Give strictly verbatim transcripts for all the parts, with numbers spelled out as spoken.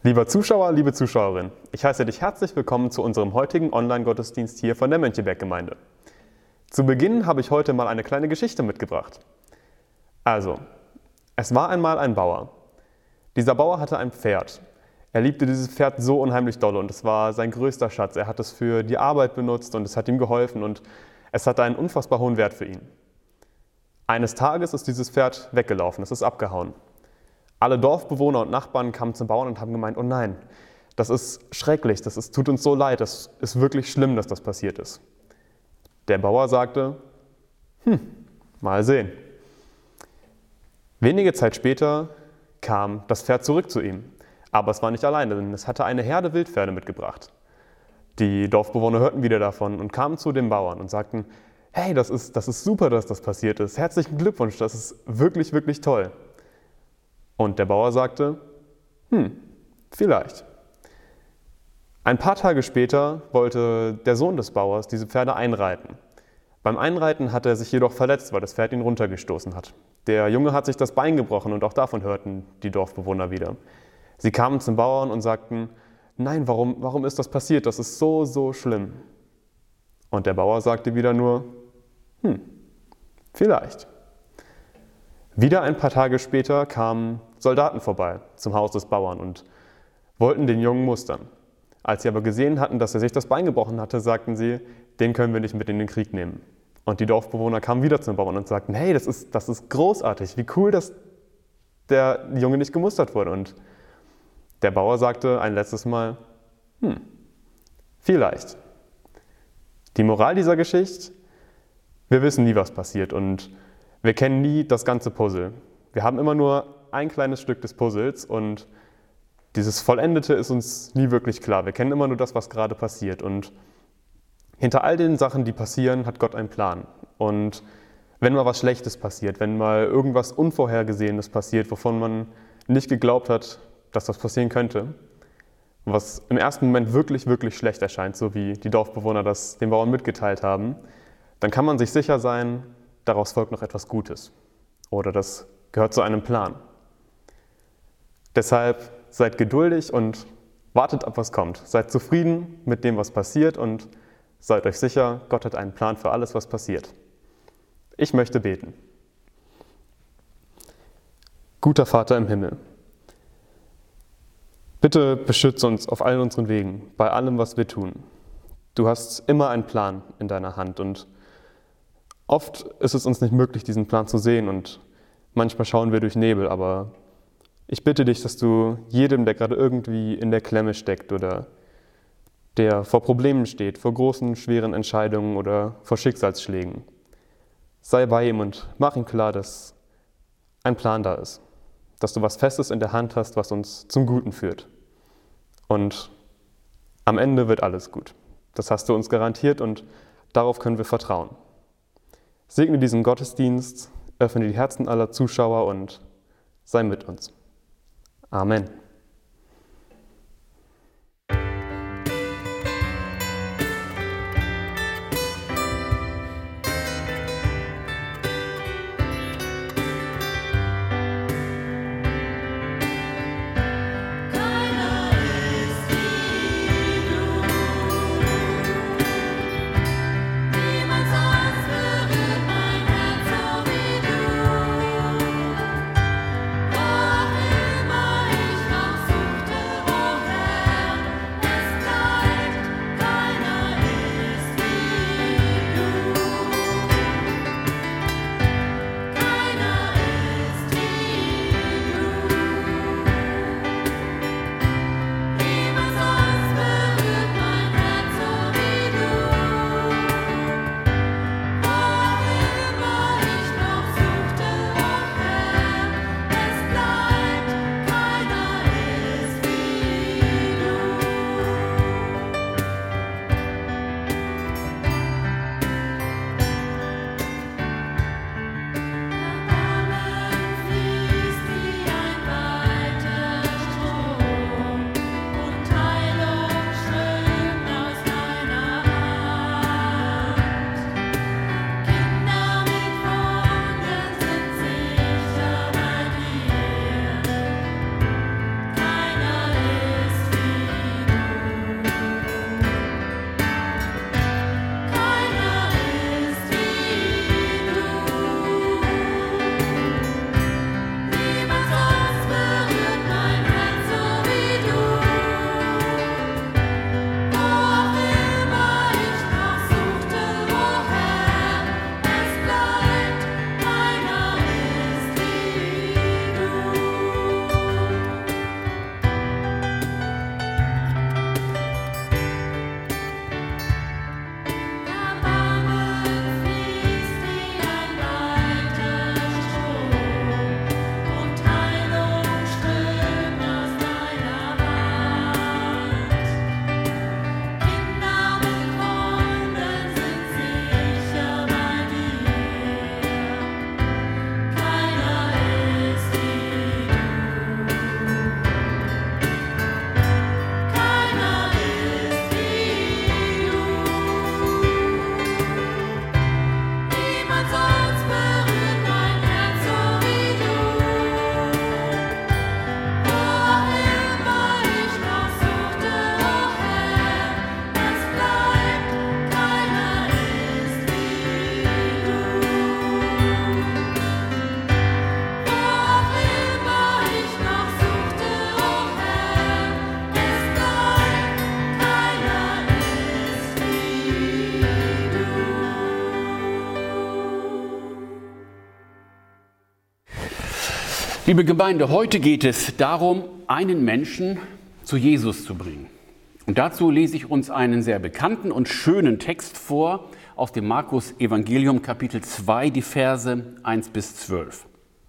Lieber Zuschauer, liebe Zuschauerin, ich heiße dich herzlich willkommen zu unserem heutigen Online-Gottesdienst hier von der Mönckeberg-Gemeinde. Zu Beginn habe ich heute mal eine kleine Geschichte mitgebracht. Also, es war einmal ein Bauer. Dieser Bauer hatte ein Pferd. Er liebte dieses Pferd so unheimlich doll und es war sein größter Schatz. Er hat es für die Arbeit benutzt und es hat ihm geholfen und es hatte einen unfassbar hohen Wert für ihn. Eines Tages ist dieses Pferd weggelaufen, es ist abgehauen. Alle Dorfbewohner und Nachbarn kamen zum Bauern und haben gemeint, oh nein, das ist schrecklich, das ist, tut uns so leid, das ist wirklich schlimm, dass das passiert ist. Der Bauer sagte, hm, mal sehen. Wenige Zeit später kam das Pferd zurück zu ihm, aber es war nicht alleine, denn es hatte eine Herde Wildpferde mitgebracht. Die Dorfbewohner hörten wieder davon und kamen zu dem Bauern und sagten, hey, das ist, das ist super, dass das passiert ist, herzlichen Glückwunsch, das ist wirklich, wirklich toll. Und der Bauer sagte, hm, vielleicht. Ein paar Tage später wollte der Sohn des Bauers diese Pferde einreiten. Beim Einreiten hat er sich jedoch verletzt, weil das Pferd ihn runtergestoßen hat. Der Junge hat sich das Bein gebrochen und auch davon hörten die Dorfbewohner wieder. Sie kamen zum Bauern und sagten, nein, warum, warum ist das passiert? Das ist so, so schlimm. Und der Bauer sagte wieder nur, hm, vielleicht. Wieder ein paar Tage später kamen Soldaten vorbei zum Haus des Bauern und wollten den Jungen mustern. Als sie aber gesehen hatten, dass er sich das Bein gebrochen hatte, sagten sie, den können wir nicht mit in den Krieg nehmen. Und die Dorfbewohner kamen wieder zum Bauern und sagten, hey, das ist, das ist großartig, wie cool, dass der Junge nicht gemustert wurde. Und der Bauer sagte ein letztes Mal, hm, vielleicht. Die Moral dieser Geschichte, wir wissen nie, was passiert und wir kennen nie das ganze Puzzle. Wir haben immer nur ein kleines Stück des Puzzles und dieses Vollendete ist uns nie wirklich klar. Wir kennen immer nur das, was gerade passiert. Und hinter all den Sachen, die passieren, hat Gott einen Plan. Und wenn mal was Schlechtes passiert, wenn mal irgendwas Unvorhergesehenes passiert, wovon man nicht geglaubt hat, dass das passieren könnte, was im ersten Moment wirklich, wirklich schlecht erscheint, so wie die Dorfbewohner das den Bauern mitgeteilt haben, dann kann man sich sicher sein, daraus folgt noch etwas Gutes oder das gehört zu einem Plan. Deshalb seid geduldig und wartet ab, was kommt. Seid zufrieden mit dem, was passiert und seid euch sicher, Gott hat einen Plan für alles, was passiert. Ich möchte beten. Guter Vater im Himmel, bitte beschütze uns auf all unseren Wegen, bei allem, was wir tun. Du hast immer einen Plan in deiner Hand und oft ist es uns nicht möglich, diesen Plan zu sehen und manchmal schauen wir durch Nebel, aber ich bitte dich, dass du jedem, der gerade irgendwie in der Klemme steckt oder der vor Problemen steht, vor großen, schweren Entscheidungen oder vor Schicksalsschlägen, sei bei ihm und mach ihm klar, dass ein Plan da ist, dass du was Festes in der Hand hast, was uns zum Guten führt. Und am Ende wird alles gut. Das hast du uns garantiert und darauf können wir vertrauen. Segne diesen Gottesdienst, öffne die Herzen aller Zuschauer und sei mit uns. Amen. Wo auch immer ich war. Liebe Gemeinde, heute geht es darum, einen Menschen zu Jesus zu bringen. Und dazu lese ich uns einen sehr bekannten und schönen Text vor aus dem Markus-Evangelium, Kapitel zwei, die Verse eins bis zwölf.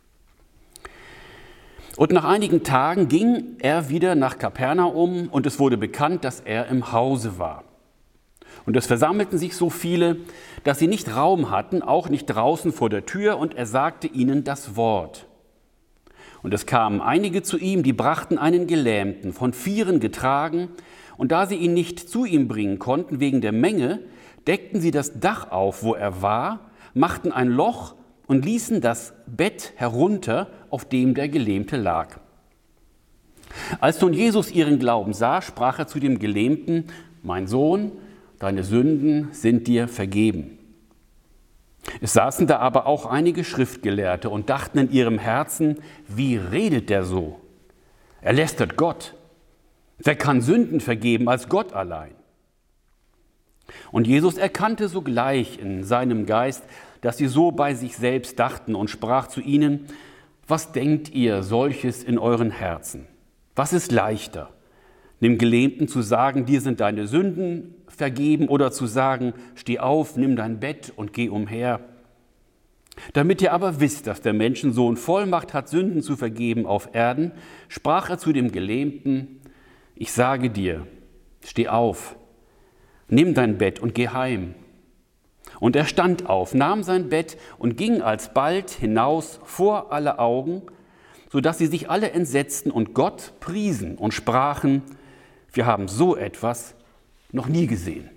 Und nach einigen Tagen ging er wieder nach Kapernaum und es wurde bekannt, dass er im Hause war. Und es versammelten sich so viele, dass sie nicht Raum hatten, auch nicht draußen vor der Tür, und er sagte ihnen das Wort. Und es kamen einige zu ihm, die brachten einen Gelähmten, von Vieren getragen, und da sie ihn nicht zu ihm bringen konnten wegen der Menge, deckten sie das Dach auf, wo er war, machten ein Loch und ließen das Bett herunter, auf dem der Gelähmte lag. Als nun Jesus ihren Glauben sah, sprach er zu dem Gelähmten: Mein Sohn, deine Sünden sind dir vergeben. Es saßen da aber auch einige Schriftgelehrte und dachten in ihrem Herzen: Wie redet der so? Er lästert Gott. Wer kann Sünden vergeben als Gott allein? Und Jesus erkannte sogleich in seinem Geist, dass sie so bei sich selbst dachten, und sprach zu ihnen: Was denkt ihr solches in euren Herzen? Was ist leichter, dem Gelähmten zu sagen, dir sind deine Sünden vergeben, oder zu sagen, steh auf, nimm dein Bett und geh umher? Damit ihr aber wisst, dass der Menschensohn Vollmacht hat, Sünden zu vergeben auf Erden, sprach er zu dem Gelähmten: Ich sage dir, steh auf, nimm dein Bett und geh heim. Und er stand auf, nahm sein Bett und ging alsbald hinaus vor alle Augen, sodass sie sich alle entsetzten und Gott priesen und sprachen: Wir haben so etwas noch nie gesehen.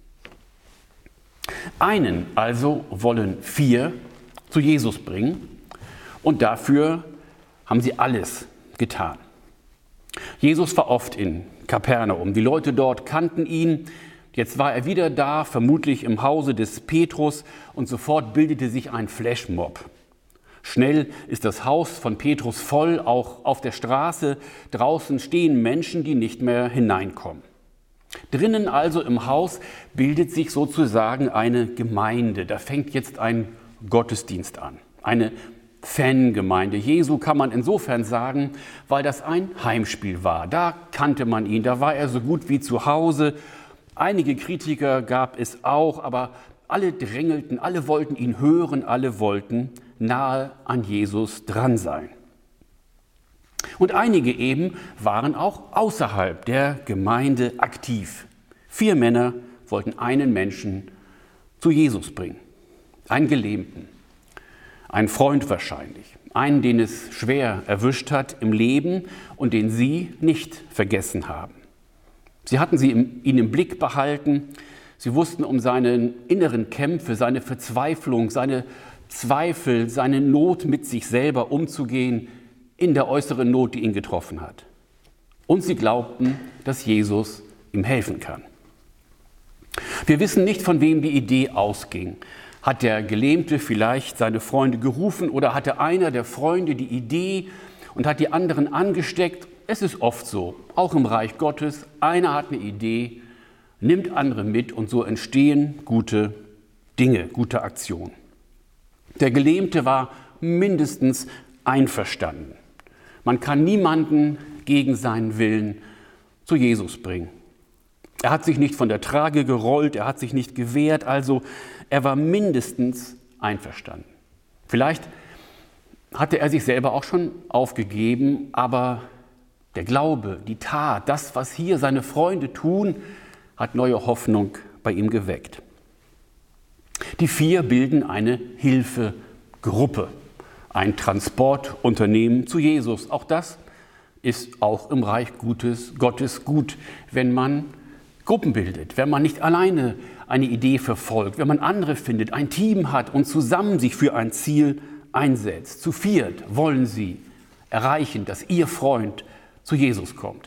Einen also wollen vier zu Jesus bringen, und dafür haben sie alles getan. Jesus war oft in Kapernaum. Die Leute dort kannten ihn. Jetzt war er wieder da, vermutlich im Hause des Petrus, und sofort bildete sich ein Flashmob. Schnell ist das Haus von Petrus voll, auch auf der Straße. Draußen stehen Menschen, die nicht mehr hineinkommen. Drinnen also im Haus bildet sich sozusagen eine Gemeinde. Da fängt jetzt ein Gottesdienst an, eine Fangemeinde. Jesu kann man insofern sagen, weil das ein Heimspiel war. Da kannte man ihn, da war er so gut wie zu Hause. Einige Kritiker gab es auch, aber alle drängelten, alle wollten ihn hören, alle wollten nahe an Jesus dran sein. Und einige eben waren auch außerhalb der Gemeinde aktiv. Vier Männer wollten einen Menschen zu Jesus bringen. Einen Gelähmten, einen Freund wahrscheinlich, einen, den es schwer erwischt hat im Leben und den sie nicht vergessen haben. Sie hatten sie im, ihn im Blick behalten. Sie wussten um seine inneren Kämpfe, seine Verzweiflung, seine Zweifel, seine Not mit sich selber umzugehen, in der äußeren Not, die ihn getroffen hat. Und sie glaubten, dass Jesus ihm helfen kann. Wir wissen nicht, von wem die Idee ausging. Hat der Gelähmte vielleicht seine Freunde gerufen, oder hatte einer der Freunde die Idee und hat die anderen angesteckt? Es ist oft so, auch im Reich Gottes. Einer hat eine Idee, nimmt andere mit, und so entstehen gute Dinge, gute Aktionen. Der Gelähmte war mindestens einverstanden. Man kann niemanden gegen seinen Willen zu Jesus bringen. Er hat sich nicht von der Trage gerollt, er hat sich nicht gewehrt, also er war mindestens einverstanden. Vielleicht hatte er sich selber auch schon aufgegeben, aber der Glaube, die Tat, das, was hier seine Freunde tun, hat neue Hoffnung bei ihm geweckt. Die vier bilden eine Hilfegruppe, ein Transportunternehmen zu Jesus. Auch das ist auch im Reich Gutes, Gottes gut, wenn man Gruppen bildet, wenn man nicht alleine eine Idee verfolgt, wenn man andere findet, ein Team hat und zusammen sich für ein Ziel einsetzt. Zu viert wollen sie erreichen, dass ihr Freund zu Jesus kommt.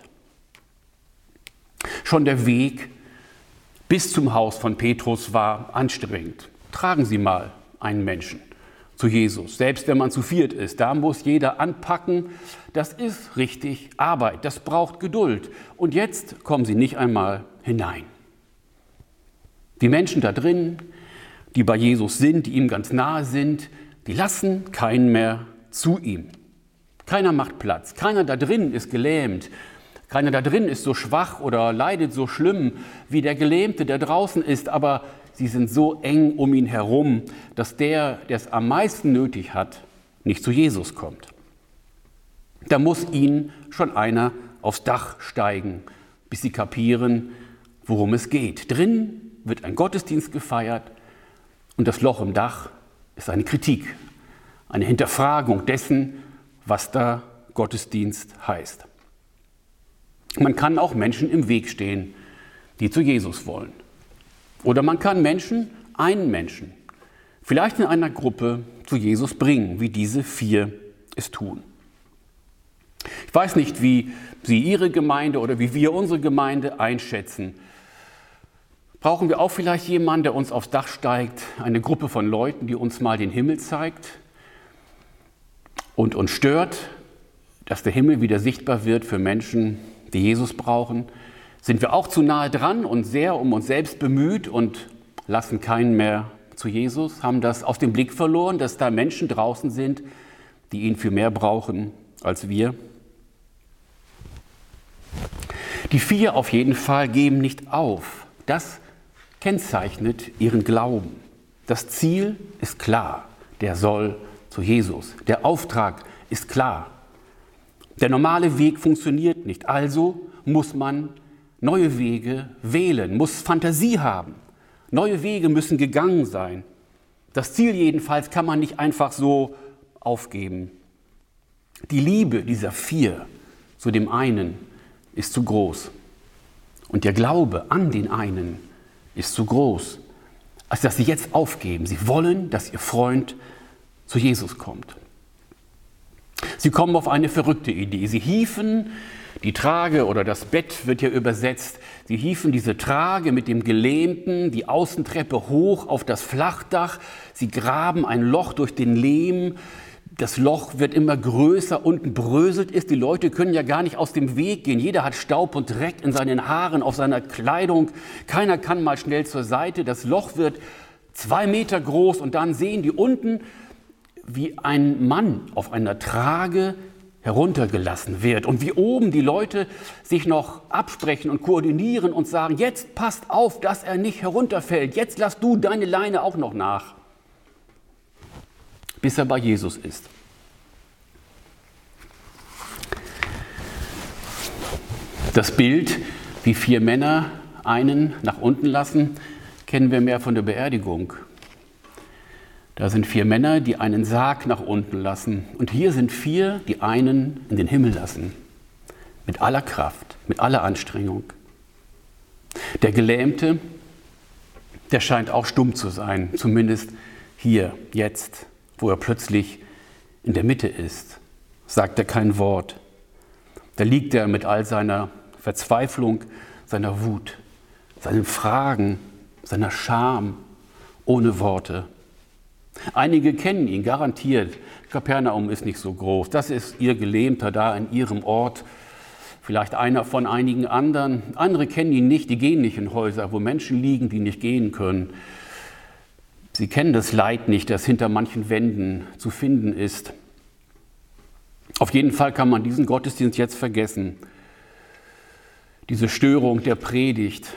Schon der Weg bis zum Haus von Petrus war anstrengend. Tragen Sie mal einen Menschen zu Jesus. Selbst wenn man zu viert ist, da muss jeder anpacken. Das ist richtig Arbeit, das braucht Geduld. Und jetzt kommen Sie nicht einmal hinein. Die Menschen da drin, die bei Jesus sind, die ihm ganz nahe sind, die lassen keinen mehr zu ihm. Keiner macht Platz. Keiner da drin ist gelähmt. Keiner da drin ist so schwach oder leidet so schlimm wie der Gelähmte, der draußen ist. Aber sie sind so eng um ihn herum, dass der, der es am meisten nötig hat, nicht zu Jesus kommt. Da muss ihnen schon einer aufs Dach steigen, bis sie kapieren, worum es geht. Drin wird ein Gottesdienst gefeiert und das Loch im Dach ist eine Kritik, eine Hinterfragung dessen, was da Gottesdienst heißt. Man kann auch Menschen im Weg stehen, die zu Jesus wollen. Oder man kann Menschen, einen Menschen, vielleicht in einer Gruppe zu Jesus bringen, wie diese vier es tun. Ich weiß nicht, wie Sie Ihre Gemeinde oder wie wir unsere Gemeinde einschätzen. Brauchen wir auch vielleicht jemanden, der uns aufs Dach steigt, eine Gruppe von Leuten, die uns mal den Himmel zeigt und uns stört, dass der Himmel wieder sichtbar wird für Menschen, die Jesus brauchen? Sind wir auch zu nahe dran und sehr um uns selbst bemüht und lassen keinen mehr zu Jesus? Haben das aus dem Blick verloren, dass da Menschen draußen sind, die ihn viel mehr brauchen als wir? Die vier auf jeden Fall geben nicht auf. Das kennzeichnet ihren Glauben. Das Ziel ist klar. Der soll zu Jesus. Der Auftrag ist klar. Der normale Weg funktioniert nicht. Also muss man neue Wege wählen, muss Fantasie haben. Neue Wege müssen gegangen sein. Das Ziel jedenfalls kann man nicht einfach so aufgeben. Die Liebe dieser vier zu dem einen ist zu groß. Und der Glaube an den einen ist zu groß, als dass sie jetzt aufgeben. Sie wollen, dass ihr Freund zu Jesus kommt. Sie kommen auf eine verrückte Idee. Sie hieven die Trage, oder das Bett wird hier übersetzt, sie hieven diese Trage mit dem Gelähmten die Außentreppe hoch auf das Flachdach. Sie graben ein Loch durch den Lehm. Das Loch wird immer größer, unten bröselt es. Die Leute können ja gar nicht aus dem Weg gehen. Jeder hat Staub und Dreck in seinen Haaren, auf seiner Kleidung. Keiner kann mal schnell zur Seite. Das Loch wird zwei Meter groß und dann sehen die unten, wie ein Mann auf einer Trage heruntergelassen wird und wie oben die Leute sich noch absprechen und koordinieren und sagen, jetzt passt auf, dass er nicht herunterfällt. Jetzt lass du deine Leine auch noch nach. Bis er bei Jesus ist. Das Bild, wie vier Männer einen nach unten lassen, kennen wir mehr von der Beerdigung. Da sind vier Männer, die einen Sarg nach unten lassen. Und hier sind vier, die einen in den Himmel lassen. Mit aller Kraft, mit aller Anstrengung. Der Gelähmte, der scheint auch stumm zu sein, zumindest hier, jetzt, wo er plötzlich in der Mitte ist, sagt er kein Wort. Da liegt er mit all seiner Verzweiflung, seiner Wut, seinen Fragen, seiner Scham, ohne Worte. Einige kennen ihn garantiert. Kapernaum ist nicht so groß. Das ist ihr Gelähmter da in ihrem Ort. Vielleicht einer von einigen anderen. Andere kennen ihn nicht, die gehen nicht in Häuser, wo Menschen liegen, die nicht gehen können. Sie kennen das Leid nicht, das hinter manchen Wänden zu finden ist. Auf jeden Fall kann man diesen Gottesdienst jetzt vergessen. Diese Störung der Predigt.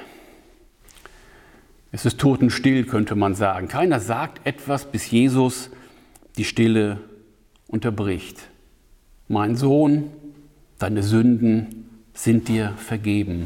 Es ist totenstill, könnte man sagen. Keiner sagt etwas, bis Jesus die Stille unterbricht. Mein Sohn, deine Sünden sind dir vergeben.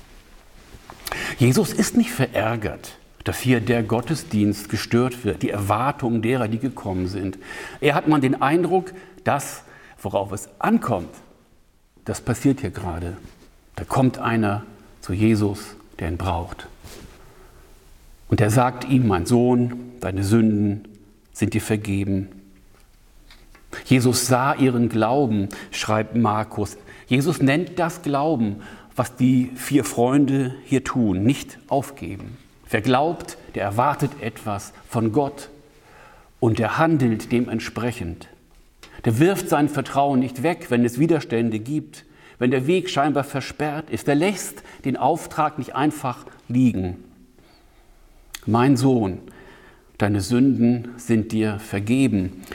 Jesus ist nicht verärgert, dass hier der Gottesdienst gestört wird, die Erwartungen derer, die gekommen sind. Er hat man den Eindruck, das, worauf es ankommt, das passiert hier gerade. Da kommt einer zu Jesus, der ihn braucht. Und er sagt ihm, mein Sohn, deine Sünden sind dir vergeben. Jesus sah ihren Glauben, schreibt Markus. Jesus nennt das Glauben, was die vier Freunde hier tun, nicht aufgeben. Wer glaubt, der erwartet etwas von Gott und der handelt dementsprechend. Der wirft sein Vertrauen nicht weg, wenn es Widerstände gibt, wenn der Weg scheinbar versperrt ist. Der lässt den Auftrag nicht einfach liegen. Mein Sohn, deine Sünden sind dir vergeben.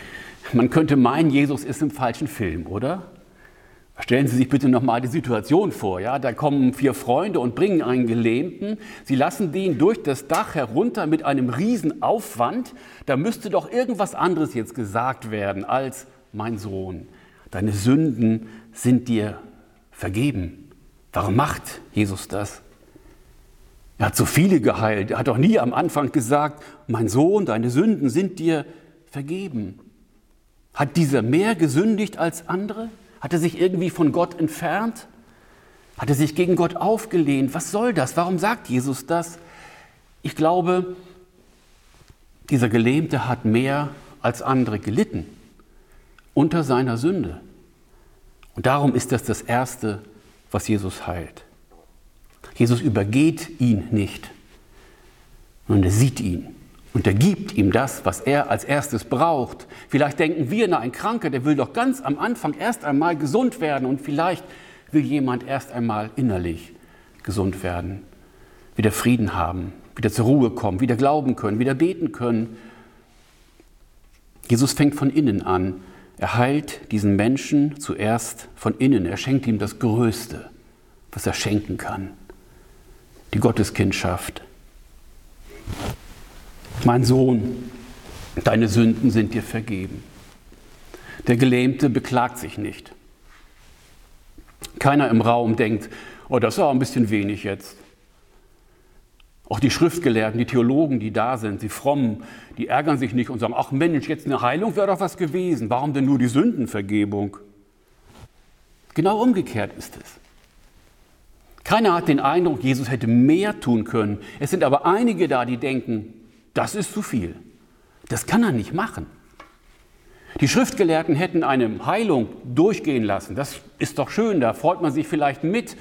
Man könnte meinen, Jesus ist im falschen Film, oder? Stellen Sie sich bitte nochmal die Situation vor. Ja? Da kommen vier Freunde und bringen einen Gelähmten. Sie lassen den durch das Dach herunter mit einem riesen Aufwand. Da müsste doch irgendwas anderes jetzt gesagt werden als: Mein Sohn, deine Sünden sind dir vergeben. Warum macht Jesus das? Er hat so viele geheilt. Er hat doch nie am Anfang gesagt: Mein Sohn, deine Sünden sind dir vergeben. Hat dieser mehr gesündigt als andere? Hat er sich irgendwie von Gott entfernt? Hat er sich gegen Gott aufgelehnt? Was soll das? Warum sagt Jesus das? Ich glaube, dieser Gelähmte hat mehr als andere gelitten unter seiner Sünde. Und darum ist das das Erste, was Jesus heilt. Jesus übergeht ihn nicht, sondern er sieht ihn. Und er gibt ihm das, was er als erstes braucht. Vielleicht denken wir, na, ein Kranker, der will doch ganz am Anfang erst einmal gesund werden. Und vielleicht will jemand erst einmal innerlich gesund werden, wieder Frieden haben, wieder zur Ruhe kommen, wieder glauben können, wieder beten können. Jesus fängt von innen an. Er heilt diesen Menschen zuerst von innen. Er schenkt ihm das Größte, was er schenken kann. Die Gotteskindschaft. Mein Sohn, deine Sünden sind dir vergeben. Der Gelähmte beklagt sich nicht. Keiner im Raum denkt: Oh, das ist aber ein bisschen wenig jetzt. Auch die Schriftgelehrten, die Theologen, die da sind, die Frommen, die ärgern sich nicht und sagen: Ach Mensch, jetzt eine Heilung wäre doch was gewesen. Warum denn nur die Sündenvergebung? Genau umgekehrt ist es. Keiner hat den Eindruck, Jesus hätte mehr tun können. Es sind aber einige da, die denken: Das ist zu viel. Das kann er nicht machen. Die Schriftgelehrten hätten eine Heilung durchgehen lassen. Das ist doch schön, da freut man sich vielleicht mit.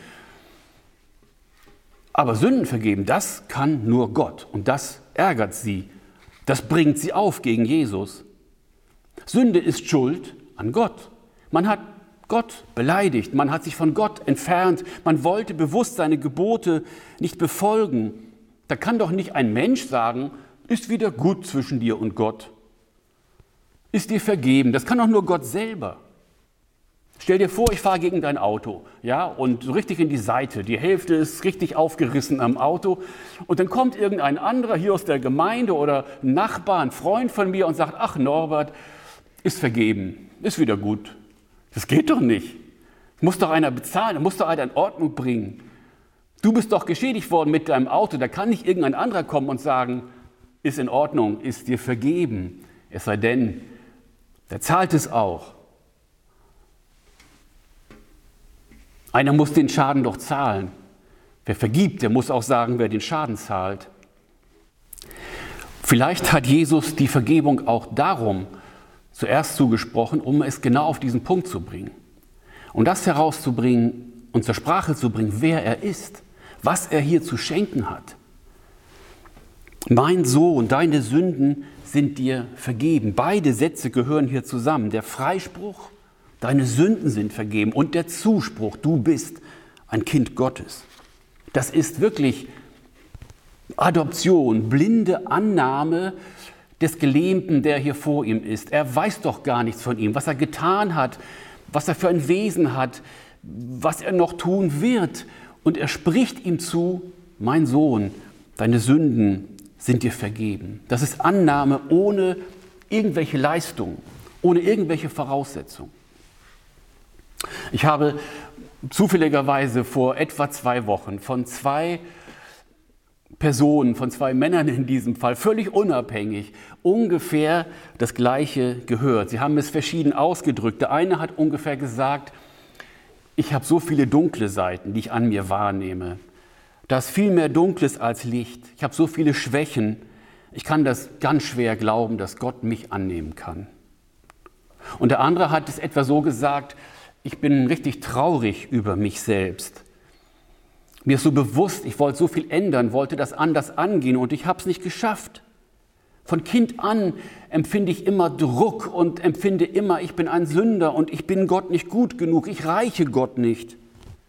Aber Sünden vergeben, das kann nur Gott. Und das ärgert sie. Das bringt sie auf gegen Jesus. Sünde ist Schuld an Gott. Man hat Gott beleidigt, man hat sich von Gott entfernt, man wollte bewusst seine Gebote nicht befolgen. Da kann doch nicht ein Mensch sagen: Ist wieder gut zwischen dir und Gott. Ist dir vergeben. Das kann doch nur Gott selber. Stell dir vor, ich fahre gegen dein Auto, ja, und so richtig in die Seite. Die Hälfte ist richtig aufgerissen am Auto. Und dann kommt irgendein anderer hier aus der Gemeinde oder ein Nachbar, ein Freund von mir und sagt: Ach Norbert, ist vergeben, ist wieder gut. Das geht doch nicht. Muss doch einer bezahlen, muss doch einer in Ordnung bringen. Du bist doch geschädigt worden mit deinem Auto. Da kann nicht irgendein anderer kommen und sagen: Ist in Ordnung, ist dir vergeben. Es sei denn, der zahlt es auch. Einer muss den Schaden doch zahlen. Wer vergibt, der muss auch sagen, wer den Schaden zahlt. Vielleicht hat Jesus die Vergebung auch darum zuerst zugesprochen, um es genau auf diesen Punkt zu bringen. Und das herauszubringen und zur Sprache zu bringen, wer er ist, was er hier zu schenken hat. Mein Sohn, deine Sünden sind dir vergeben. Beide Sätze gehören hier zusammen. Der Freispruch, deine Sünden sind vergeben, und der Zuspruch, du bist ein Kind Gottes. Das ist wirklich Adoption, blinde Annahme des Gelähmten, der hier vor ihm ist. Er weiß doch gar nichts von ihm, was er getan hat, was er für ein Wesen hat, was er noch tun wird. Und er spricht ihm zu: Mein Sohn, deine Sünden sind dir vergeben. Das ist Annahme ohne irgendwelche Leistung, ohne irgendwelche Voraussetzungen. Ich habe zufälligerweise vor etwa zwei Wochen von zwei Personen, von zwei Männern in diesem Fall, völlig unabhängig, ungefähr das Gleiche gehört. Sie haben es verschieden ausgedrückt. Der eine hat ungefähr gesagt: Ich habe so viele dunkle Seiten, die ich an mir wahrnehme. Da ist viel mehr Dunkles als Licht. Ich habe so viele Schwächen. Ich kann das ganz schwer glauben, dass Gott mich annehmen kann. Und der andere hat es etwa so gesagt: Ich bin richtig traurig über mich selbst. Mir ist so bewusst, ich wollte so viel ändern, wollte das anders angehen und ich habe es nicht geschafft. Von Kind an empfinde ich immer Druck und empfinde immer, ich bin ein Sünder und ich bin Gott nicht gut genug, ich reiche Gott nicht.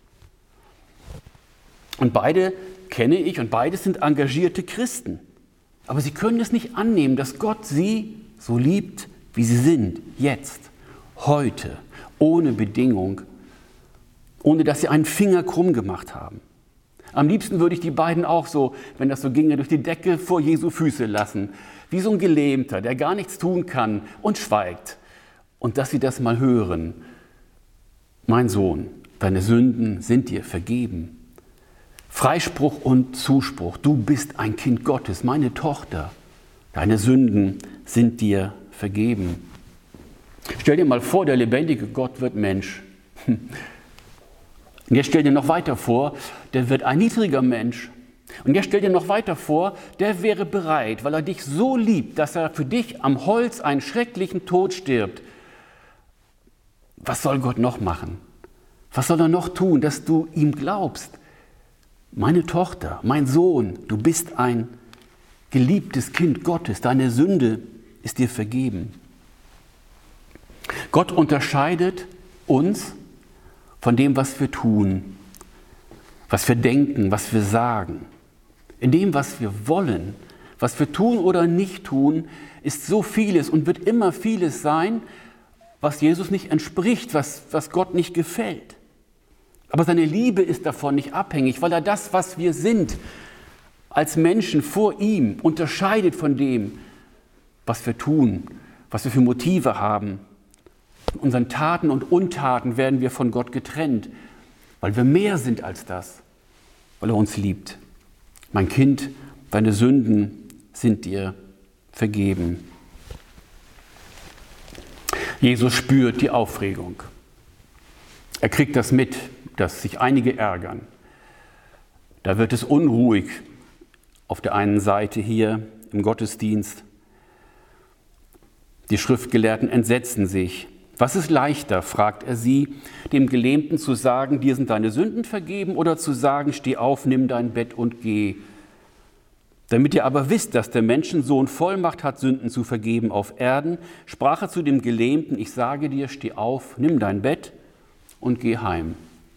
Und beide kenne ich und beide sind engagierte Christen. Aber sie können es nicht annehmen, dass Gott sie so liebt, wie sie sind, jetzt, heute, ohne Bedingung, ohne dass sie einen Finger krumm gemacht haben. Am liebsten würde ich die beiden auch so, wenn das so ginge, durch die Decke vor Jesu Füße lassen, wie so ein Gelähmter, der gar nichts tun kann und schweigt. Und dass sie das mal hören. Mein Sohn, deine Sünden sind dir vergeben. Freispruch und Zuspruch, du bist ein Kind Gottes, meine Tochter. Deine Sünden sind dir vergeben. Stell dir mal vor, der lebendige Gott wird Mensch. Und jetzt stell dir noch weiter vor, der wird ein niedriger Mensch. Und jetzt stell dir noch weiter vor, der wäre bereit, weil er dich so liebt, dass er für dich am Holz einen schrecklichen Tod stirbt. Was soll Gott noch machen? Was soll er noch tun, dass du ihm glaubst? Meine Tochter, mein Sohn, du bist ein geliebtes Kind Gottes, deine Sünde ist dir vergeben. Gott unterscheidet uns von dem, was wir tun, was wir denken, was wir sagen. In dem, was wir wollen, was wir tun oder nicht tun, ist so vieles und wird immer vieles sein, was Jesus nicht entspricht, was, was Gott nicht gefällt. Aber seine Liebe ist davon nicht abhängig, weil er das, was wir sind, als Menschen vor ihm unterscheidet von dem, was wir tun, was wir für Motive haben. In unseren Taten und Untaten werden wir von Gott getrennt, weil wir mehr sind als das, weil er uns liebt. Mein Kind, deine Sünden sind dir vergeben. Jesus spürt die Aufregung. Er kriegt das mit, dass sich einige ärgern. Da wird es unruhig auf der einen Seite hier im Gottesdienst. Die Schriftgelehrten entsetzen sich. Was ist leichter, fragt er sie, dem Gelähmten zu sagen, dir sind deine Sünden vergeben, oder zu sagen, steh auf, nimm dein Bett und geh. Damit ihr aber wisst, dass der Menschensohn Vollmacht hat, Sünden zu vergeben auf Erden, sprach er zu dem Gelähmten, ich sage dir, steh auf, nimm dein Bett und geh heim.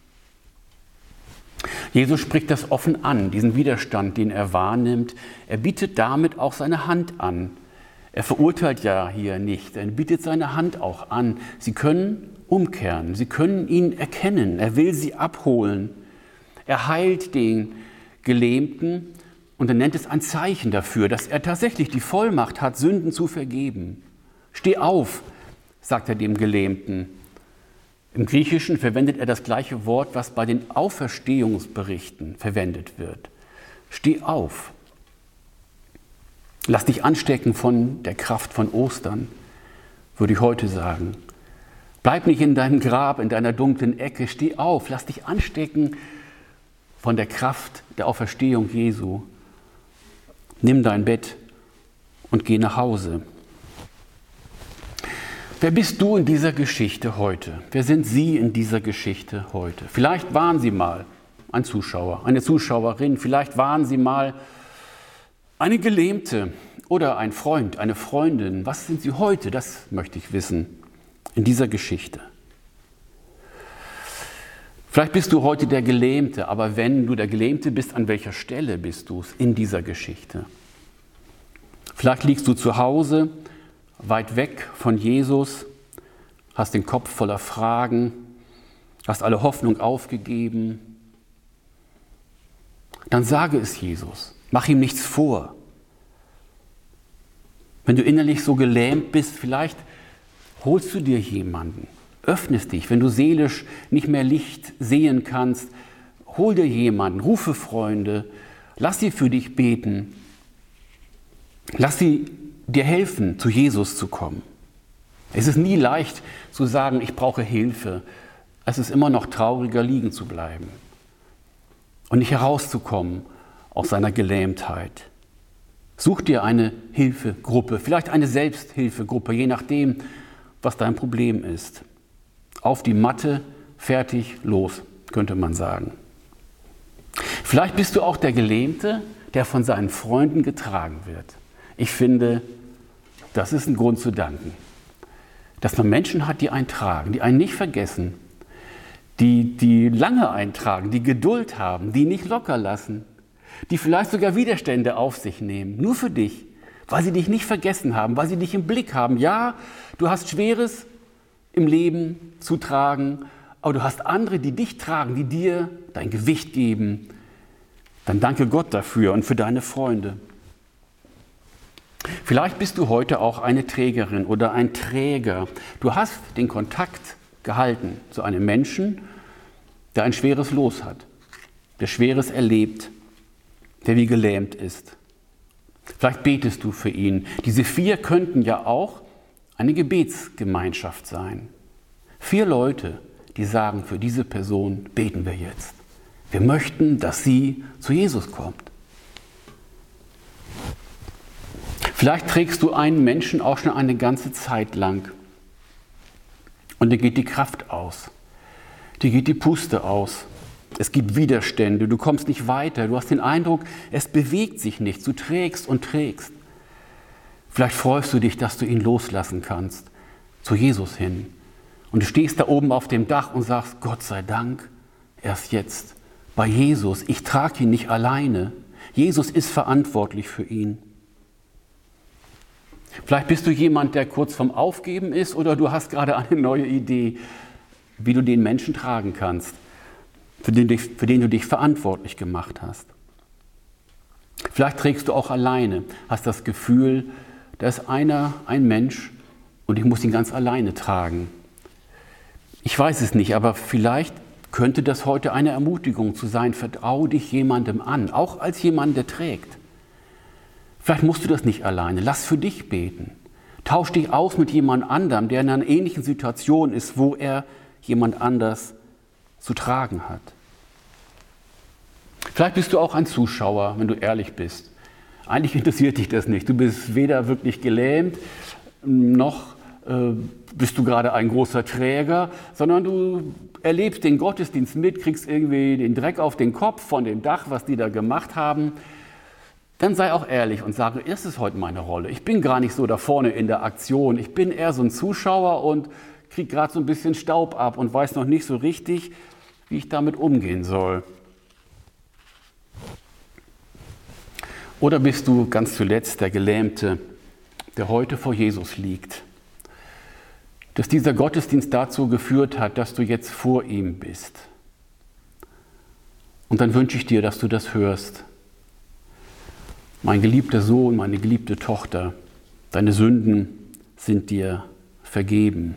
Jesus spricht das offen an, diesen Widerstand, den er wahrnimmt. Er bietet damit auch seine Hand an. Er verurteilt ja hier nicht, er bietet seine Hand auch an. Sie können umkehren, sie können ihn erkennen, er will sie abholen. Er heilt den Gelähmten und er nennt es ein Zeichen dafür, dass er tatsächlich die Vollmacht hat, Sünden zu vergeben. Steh auf, sagt er dem Gelähmten. Im Griechischen verwendet er das gleiche Wort, was bei den Auferstehungsberichten verwendet wird. Steh auf. Lass dich anstecken von der Kraft von Ostern, würde ich heute sagen. Bleib nicht in deinem Grab, in deiner dunklen Ecke. Steh auf, lass dich anstecken von der Kraft der Auferstehung Jesu. Nimm dein Bett und geh nach Hause. Wer bist du in dieser Geschichte heute? Wer sind Sie in dieser Geschichte heute? Vielleicht waren Sie mal ein Zuschauer, eine Zuschauerin. Vielleicht waren Sie mal eine Gelähmte oder ein Freund, eine Freundin. Was sind Sie heute? Das möchte ich wissen in dieser Geschichte. Vielleicht bist du heute der Gelähmte, aber wenn du der Gelähmte bist, an welcher Stelle bist du es in dieser Geschichte? Vielleicht liegst du zu Hause, weit weg von Jesus, hast den Kopf voller Fragen, hast alle Hoffnung aufgegeben. Dann sage es Jesus, mach ihm nichts vor. Wenn du innerlich so gelähmt bist, vielleicht holst du dir jemanden, öffnest dich. Wenn du seelisch nicht mehr Licht sehen kannst, hol dir jemanden, rufe Freunde, lass sie für dich beten, lass sie dir helfen, zu Jesus zu kommen. Es ist nie leicht zu sagen, ich brauche Hilfe. Es ist immer noch trauriger, liegen zu bleiben und nicht herauszukommen aus seiner Gelähmtheit. Such dir eine Hilfegruppe, vielleicht eine Selbsthilfegruppe, je nachdem, was dein Problem ist. Auf die Matte, fertig, los, könnte man sagen. Vielleicht bist du auch der Gelähmte, der von seinen Freunden getragen wird. Ich finde, das ist ein Grund zu danken. Dass man Menschen hat, die einen tragen, die einen nicht vergessen, die, die lange eintragen, die Geduld haben, die nicht locker lassen, die vielleicht sogar Widerstände auf sich nehmen, nur für dich, weil sie dich nicht vergessen haben, weil sie dich im Blick haben. Ja, du hast Schweres im Leben zu tragen, aber du hast andere, die dich tragen, die dir dein Gewicht geben. Dann danke Gott dafür und für deine Freunde. Vielleicht bist du heute auch eine Trägerin oder ein Träger. Du hast den Kontakt gehalten zu einem Menschen, der ein schweres Los hat, der Schweres erlebt, der wie gelähmt ist. Vielleicht betest du für ihn. Diese vier könnten ja auch eine Gebetsgemeinschaft sein. Vier Leute, die sagen, für diese Person beten wir jetzt. Wir möchten, dass sie zu Jesus kommt. Vielleicht trägst du einen Menschen auch schon eine ganze Zeit lang und dir geht die Kraft aus, dir geht die Puste aus. Es gibt Widerstände, du kommst nicht weiter, du hast den Eindruck, es bewegt sich nichts, du trägst und trägst. Vielleicht freust du dich, dass du ihn loslassen kannst, zu Jesus hin. Und du stehst da oben auf dem Dach und sagst, Gott sei Dank, erst jetzt bei Jesus, ich trage ihn nicht alleine. Jesus ist verantwortlich für ihn. Vielleicht bist du jemand, der kurz vorm Aufgeben ist oder du hast gerade eine neue Idee, wie du den Menschen tragen kannst, für den, für den du dich verantwortlich gemacht hast. Vielleicht trägst du auch alleine, hast das Gefühl, da ist einer, ein Mensch und ich muss ihn ganz alleine tragen. Ich weiß es nicht, aber vielleicht könnte das heute eine Ermutigung zu sein, vertraue dich jemandem an, auch als jemand, der trägt. Vielleicht musst du das nicht alleine, lass für dich beten. Tausch dich aus mit jemand anderem, der in einer ähnlichen Situation ist, wo er jemand anders zu tragen hat. Vielleicht bist du auch ein Zuschauer, wenn du ehrlich bist. Eigentlich interessiert dich das nicht. Du bist weder wirklich gelähmt, noch äh, bist du gerade ein großer Träger, sondern du erlebst den Gottesdienst mit, kriegst irgendwie den Dreck auf den Kopf von dem Dach, was die da gemacht haben. Dann sei auch ehrlich und sage, das ist heute meine Rolle. Ich bin gar nicht so da vorne in der Aktion. Ich bin eher so ein Zuschauer und kriege gerade so ein bisschen Staub ab und weiß noch nicht so richtig, wie ich damit umgehen soll. Oder bist du ganz zuletzt der Gelähmte, der heute vor Jesus liegt? Dass dieser Gottesdienst dazu geführt hat, dass du jetzt vor ihm bist. Und dann wünsche ich dir, dass du das hörst. Mein geliebter Sohn, meine geliebte Tochter, deine Sünden sind dir vergeben.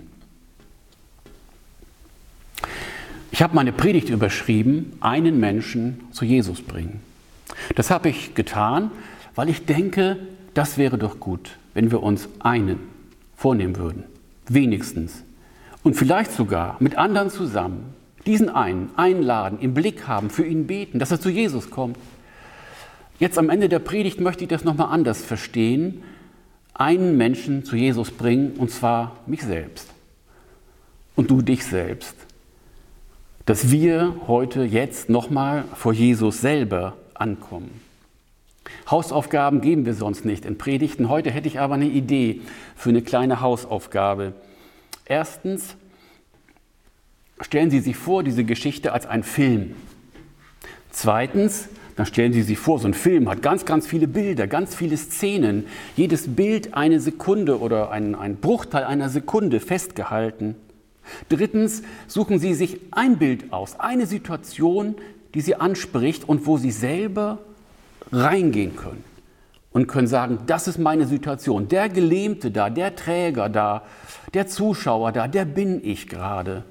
Ich habe meine Predigt überschrieben, einen Menschen zu Jesus bringen. Das habe ich getan, weil ich denke, das wäre doch gut, wenn wir uns einen vornehmen würden, wenigstens. Und vielleicht sogar mit anderen zusammen diesen einen einladen, im Blick haben, für ihn beten, dass er zu Jesus kommt. Jetzt am Ende der Predigt möchte ich das nochmal anders verstehen. Einen Menschen zu Jesus bringen, und zwar mich selbst. Und du dich selbst. Dass wir heute, jetzt nochmal vor Jesus selber ankommen. Hausaufgaben geben wir sonst nicht in Predigten. Heute hätte ich aber eine Idee für eine kleine Hausaufgabe. Erstens, stellen Sie sich vor, diese Geschichte als einen Film. Zweitens, dann stellen Sie sich vor, so ein Film hat ganz, ganz viele Bilder, ganz viele Szenen. Jedes Bild eine Sekunde oder ein, ein Bruchteil einer Sekunde festgehalten. Drittens, suchen Sie sich ein Bild aus, eine Situation, die Sie anspricht und wo Sie selber reingehen können und können sagen, das ist meine Situation. Der Gelähmte da, der Träger da, der Zuschauer da, der bin ich gerade.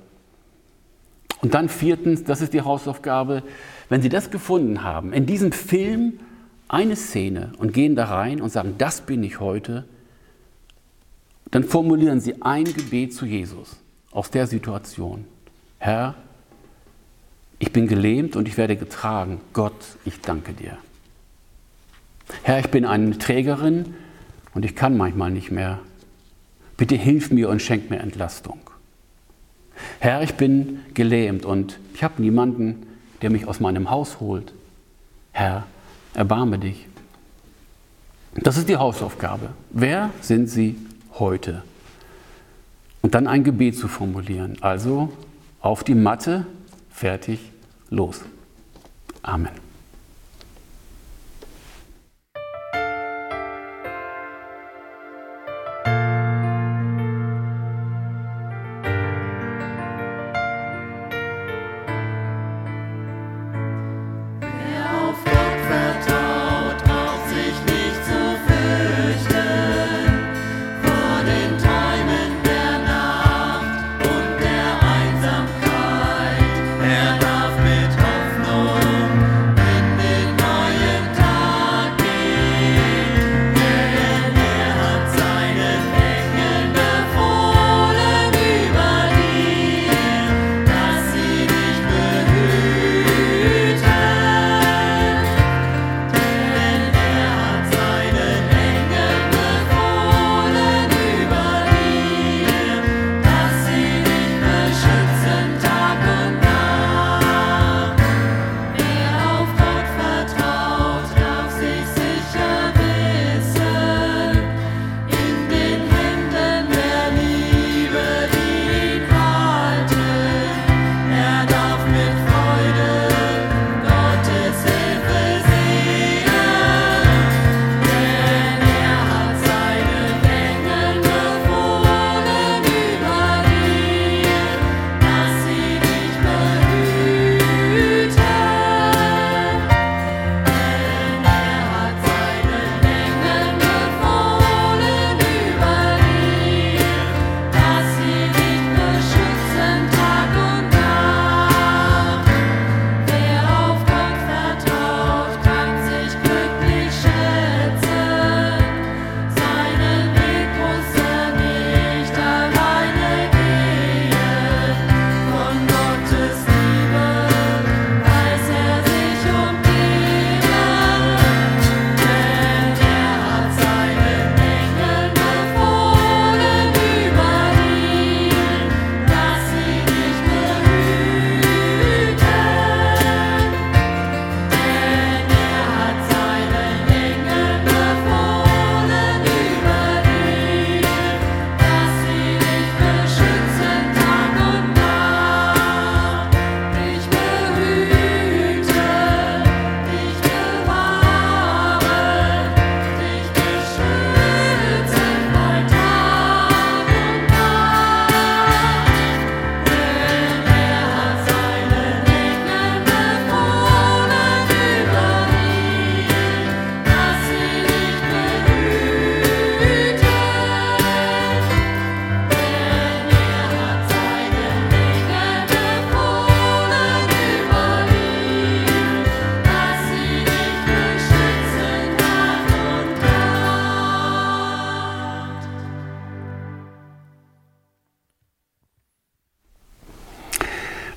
Und dann viertens, das ist die Hausaufgabe, wenn Sie das gefunden haben, in diesem Film eine Szene und gehen da rein und sagen, das bin ich heute, dann formulieren Sie ein Gebet zu Jesus aus der Situation. Herr, ich bin gelähmt und ich werde getragen. Gott, ich danke dir. Herr, ich bin eine Trägerin und ich kann manchmal nicht mehr. Bitte hilf mir und schenk mir Entlastung. Herr, ich bin gelähmt und ich habe niemanden, der mich aus meinem Haus holt. Herr, erbarme dich. Das ist die Hausaufgabe. Wer sind Sie heute? Und dann ein Gebet zu formulieren. Also auf die Matte, fertig, los. Amen.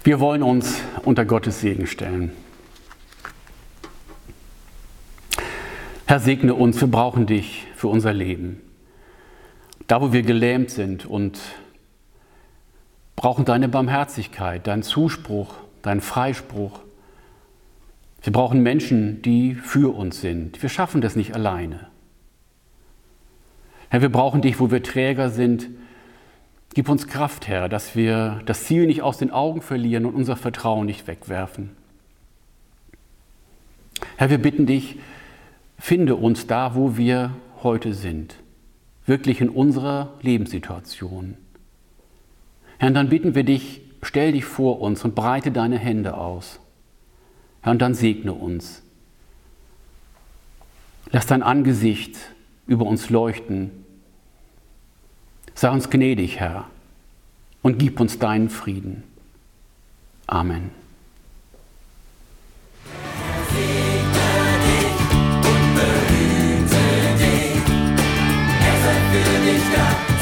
Wir wollen uns unter Gottes Segen stellen. Herr, segne uns, wir brauchen dich für unser Leben. Da, wo wir gelähmt sind und brauchen deine Barmherzigkeit, deinen Zuspruch, deinen Freispruch. Wir brauchen Menschen, die für uns sind. Wir schaffen das nicht alleine. Herr, wir brauchen dich, wo wir Träger sind. Gib uns Kraft, Herr, dass wir das Ziel nicht aus den Augen verlieren und unser Vertrauen nicht wegwerfen. Herr, wir bitten dich, finde uns da, wo wir heute sind, wirklich in unserer Lebenssituation. Herr, und dann bitten wir dich, stell dich vor uns und breite deine Hände aus. Herr, und dann segne uns. Lass dein Angesicht über uns leuchten. Sei uns gnädig, Herr, und gib uns deinen Frieden. Amen. Für dich da.